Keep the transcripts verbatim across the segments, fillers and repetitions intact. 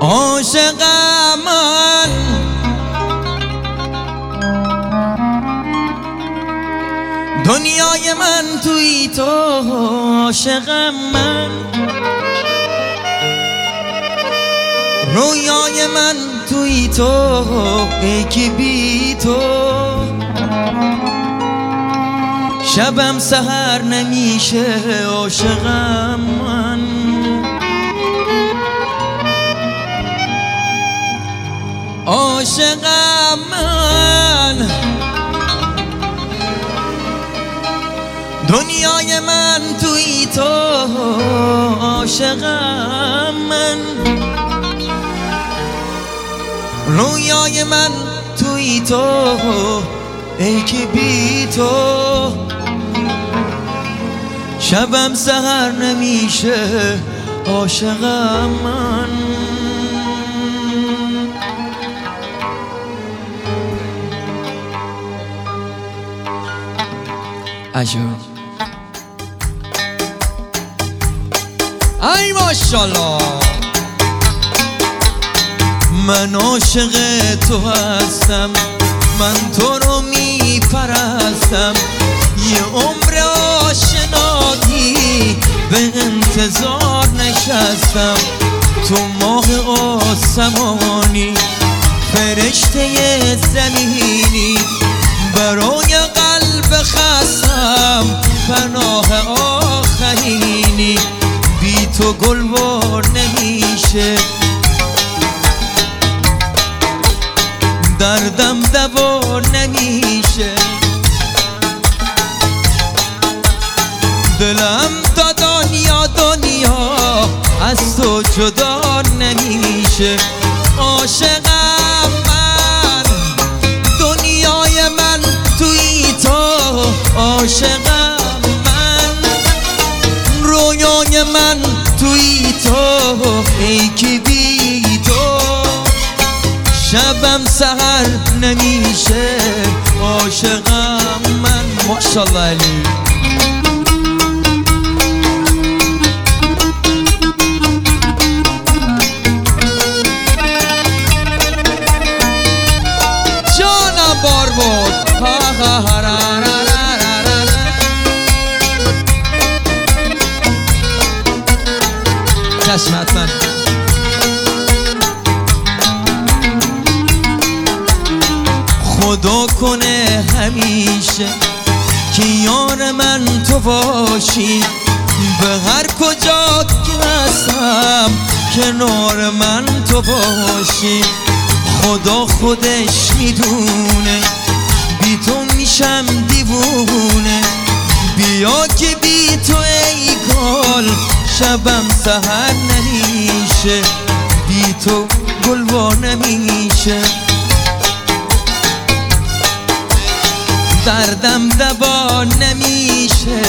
عاشقم من دنیای من توی تو، عاشقم من رویای من توی تو، ای که بی تو شبم سحر نمیشه، عاشقم من عاشقم من دنیای من توی تو، عاشقم من رویای من توی تو، ای که بی تو شبم سحر نمیشه، عاشقم من عجب ای ماشالله من عاشق تو هستم، من تو رو میپرستم، یه عمر آشنایی به انتظار نشستم، تو ماه آسمانی فرشته زمینی، برای قلب خستم پناه آخرینی، بی تو گلوار نمیشه، دردم دوا نمیشه، دلم تا دنیا دنیا از تو جدا نمیشه، عاشقم من دنیای من توی تو، عاشقم من رویای من توی تو، ای که بی تو شبم سحر نمیشه، عاشقم من ماشاءالله علی جانم بار بود ها ها ها را را را را را را. چشم حتما خدا کنه همیشه که یار من تو باشی، به هر کجا که هستم کنار من تو باشی، خدا خودش میدونه بی تو میشم دیوونه، بیا که بی تو ای گل شبم سحر نمیشه، بی تو گلوار نمیشه، دردم دوا نمیشه،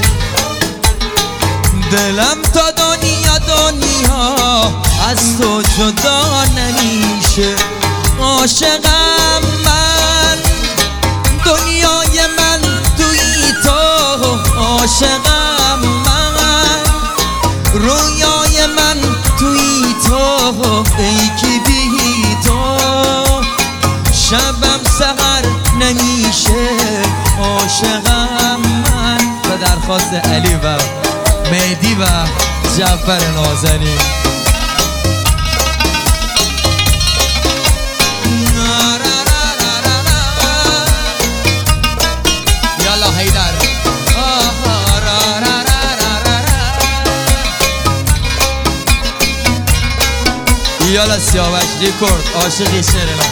دلم تا دنیا دنیا از تو جدا نمیشه، عاشقم من دنیای من توی تو، عاشقم من رویای من توی تو، ای که بی تو شبم سحر نمیشه، عاشقم من. به درخواست علی و مهدی و جعفر نازنین یالا حیدر یالا سیاوش ریکورد عاشقی شعر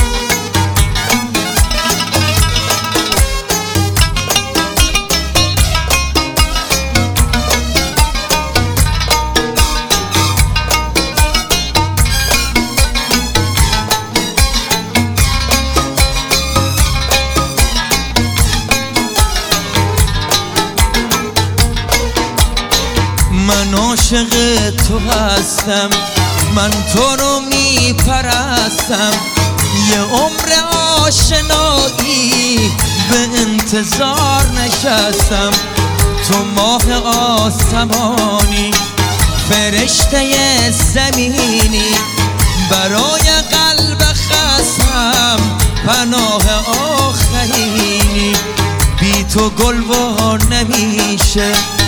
من عاشق تو هستم، من تو رو میپرستم، یه عمر آشنایی به انتظار نشستم، تو ماه آسمانی فرشته زمینی، برای قلب خستم پناه آخری، بی تو گلوار نمیشه،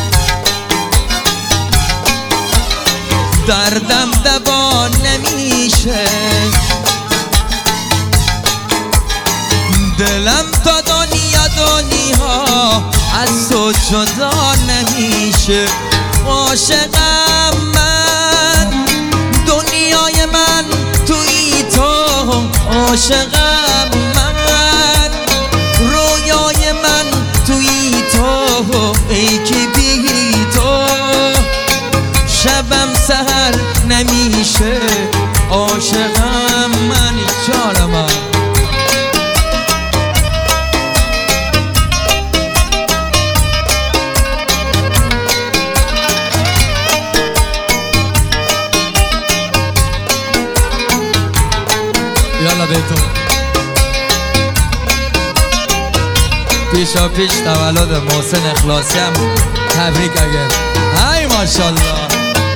دردم دوا نمیشه، دلم تا دنیا دنیا از تو جدا نمیشه. عاشقم من، دنیای من توی تو، عاشقم من، رویای من توی تو، ای که بی تو شبم سحر نمیشه. عاشقم من جانم، یالا به تو پیشا پیش تولد محسن اخلاصی هم تبریک اگر های ماشاءالله.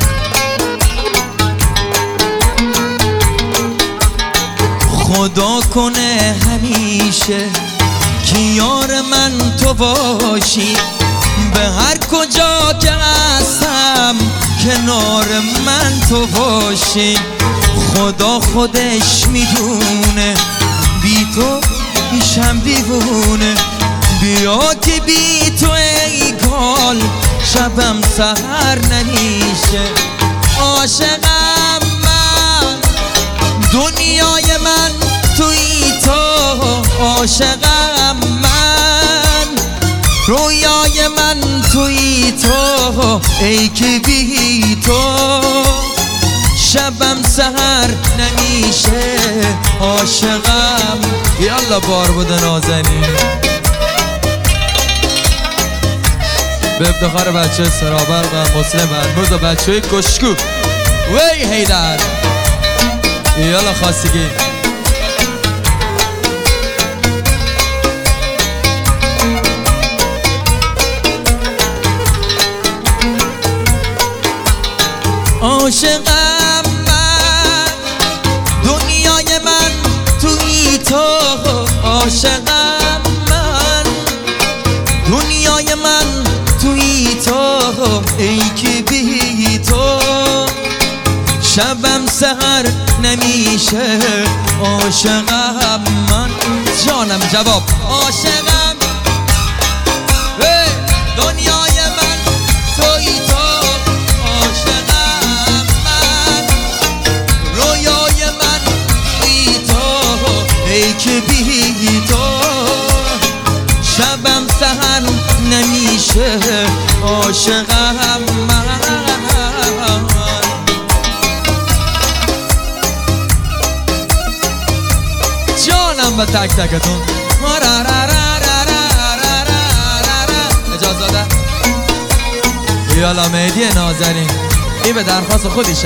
خدا کنه همیشه که یار من تو باشی، به هر کجا که هستم کنار من تو باشی. خدا خودش میدونه بی تو میشم دیوونه، بیا که بی تو ای گل شبم سحر نمیشه. عاشقم من، دنیای من توی تو، عاشقم من، رویای من توی تو، ای که بی تو شبم سحر نمیشه. عاشقم یالا بار بوده نازنین به افتخار بچه سرابر و مسلم مرموز و بچه کشکو وی هیدر. یالا خواستگی عاشقم من، دنیای من توی تو، عاشقم من، دنیای من توی تو، ای که بی تو شبم سحر نمیشه. عاشقم من جانم جواب، عاشقم دنیای من توی تو، عاشقم من، رویای من توی تو، ای که بی تو شبم سحر نمیشه. عاشقم من جانم به تک تکتون اجازه ده. یالا مهدی نازنین این به درخواست خودیشه.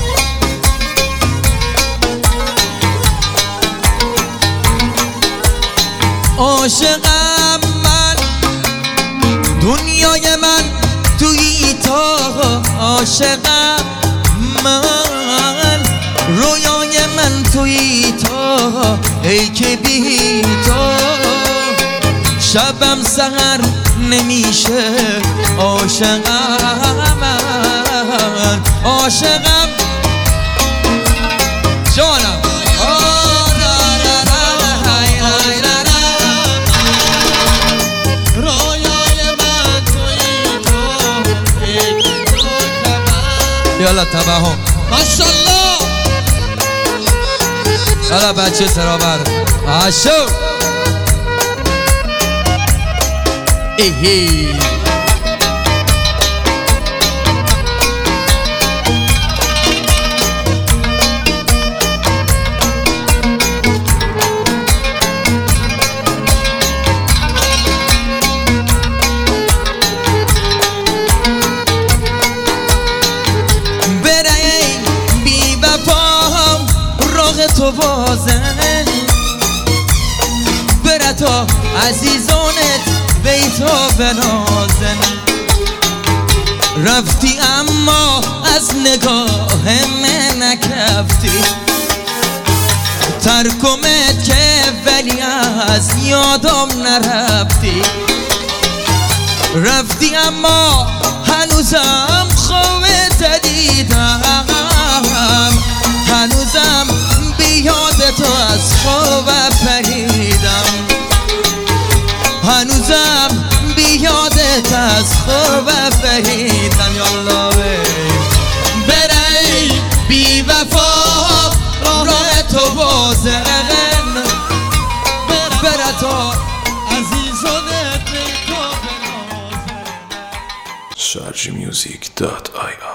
عاشقم من، دنیای من توی تو، عاشقم من، رویای من توی تو، ای که بی تو شبم سحر نمیشه. عاشقم من، عاشقم جانم یالا تباهم ماشالله. یالا بچه سرابر آشو ایهی تو بازن بره تا عزیزانت بیتا بنازن. رفتی اما از نگاه من نکفتی، گمت که ولی از یادم نرفتی رفتی اما هنوزم خوبت دیدم هنوزم بیاد تو از خواب پریدم هنوزم بیادت از خواب پریدم یالله بری بی وفا راه تو بازن بره تو عزیزانت شارژ میوزیک دات آی آر